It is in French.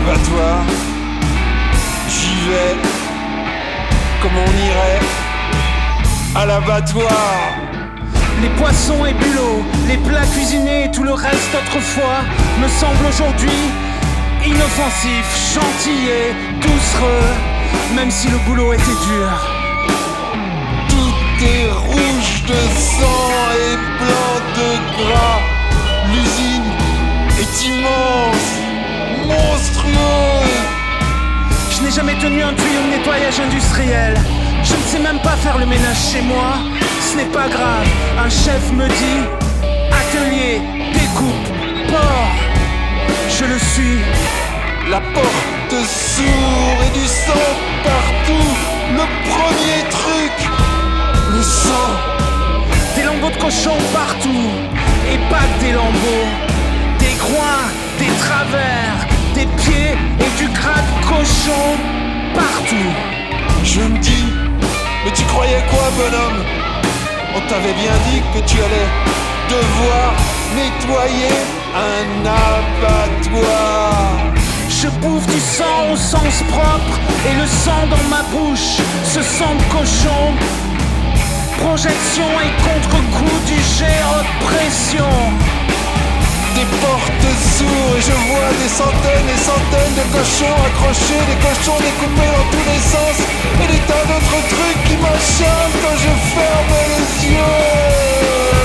l'abattoir. J'y vais comme on irait à l'abattoir. Les poissons et bulots, les plats cuisinés et tout le reste autrefois me semblent aujourd'hui inoffensifs, gentils et doucereux, même si le boulot était dur. Tout est rouge de sang et blanc de gras. L'usine est immense, monstrueuse. Je n'ai jamais tenu un tuyau de nettoyage industriel. Je ne sais même pas faire le ménage chez moi. Ce n'est pas grave, un chef me dit atelier, découpe, porc. Je le suis. La porte s'ouvre et du sang partout. Le premier truc, le sang. Des lambeaux de cochon partout, et pas que des lambeaux. Des groins, des travers, des pieds et du gras de cochon partout. Je me dis, mais tu croyais quoi, bonhomme? On t'avait bien dit que tu allais devoir nettoyer un abattoir. Je bouffe du sang au sens propre et le sang dans ma bouche, ce sang de cochon. Projection et contre-coup du jet haute pression. Des portes s'ouvrent et je vois des centaines et centaines de cochons accrochés, des cochons découpés dans tous les sens et des tas d'autres trucs qui m'acharnent quand je ferme les yeux.